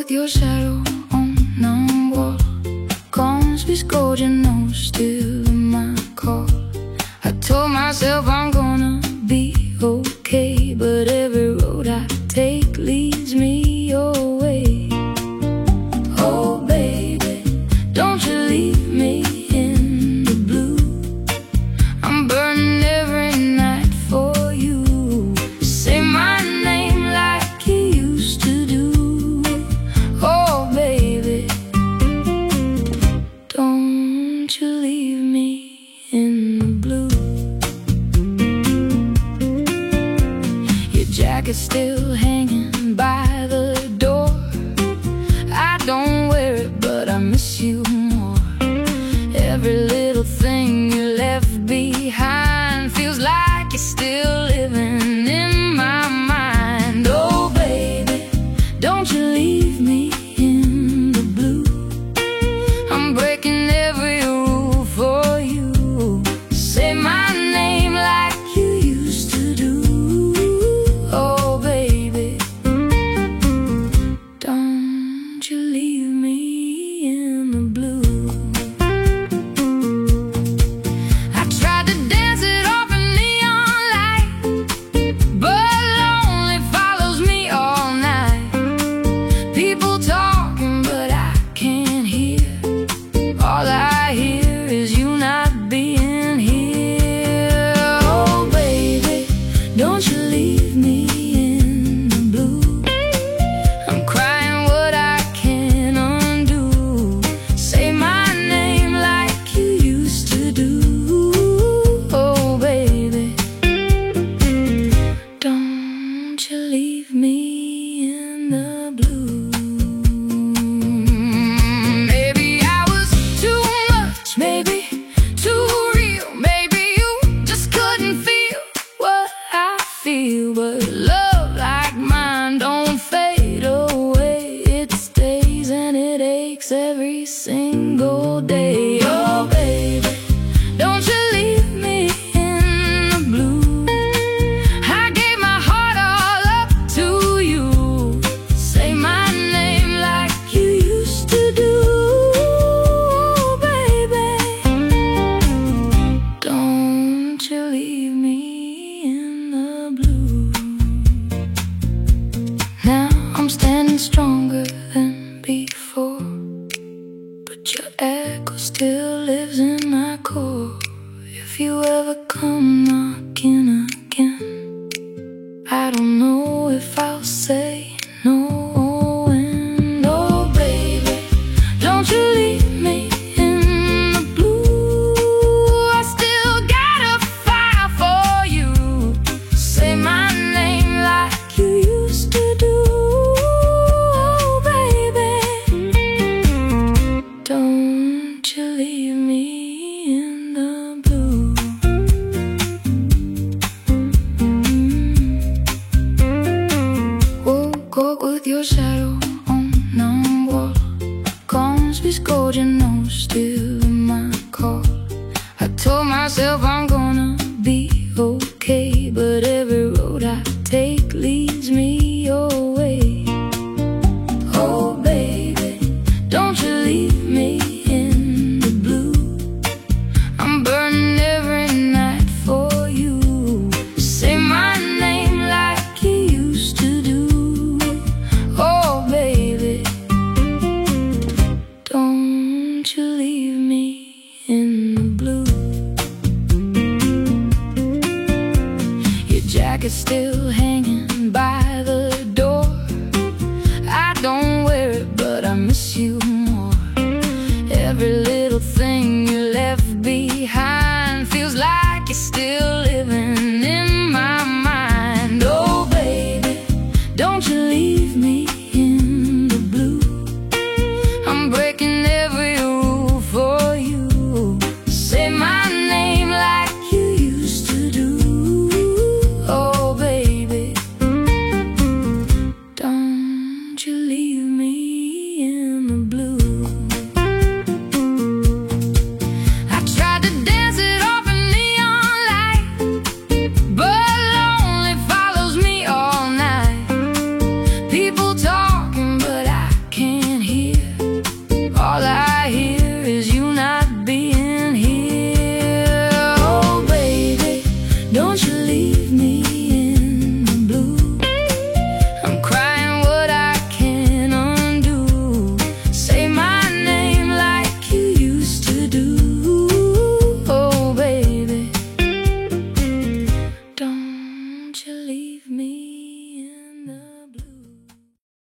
with your shadow on the wall. Combs be scored, your nose still in my call. I told myself I'm gonna be okay, but every road I take leads me your way. Oh baby, don't you leave me in the blue. I'm burning every night for you. Say my name like you used to do. Oh baby, don't you leave me in the blue. Your jacket's still hanging by the door. I don't wear it, but I miss you more. Every little thing you left behind feels like you're still living in my mind. Oh baby, don't you leave me in the blue. I'm breaking every rule for you. Say my name like you used to do. Oh baby, don't you leave me in the blue. I tried to dance it off in neon light, but lonely follows me all night. People talking, but I can't hear. All I hear is you not being here. Oh baby, don't you leave me in the blue. I'm crying what I can't undo. Say my name like you used to do. Oh baby, don't you leave me in the blue. Maybe I was too much, maybe too real. Maybe you just couldn't feel what I feel. But love like mine don't fade away. It stays and it aches every single day. Oh baby, don't you leave me in the blue. I gave my heart all up to you. Say my name like you used to do. Oh baby, don't you leave me in the blue. Now I'm standing stronger than before, but your echo still lives in my core. If you ever come knocking again, I don't know if I'll say no. And oh baby, don't you leave me in the blue. I still got a fire for you. Say my name like you used to do. Oh baby, don't you leave me in the blue. Woke up with your shadow on the wall. Combs be scored, your nose still in my call. I told myself I'm gonna be okay, but every road I take leads me your way. Oh baby, don't you leave me in the blue. I'm burning every night for you. Say my name like you used to do. Oh baby, don't you leave me in the blue. Your jacket's still hanging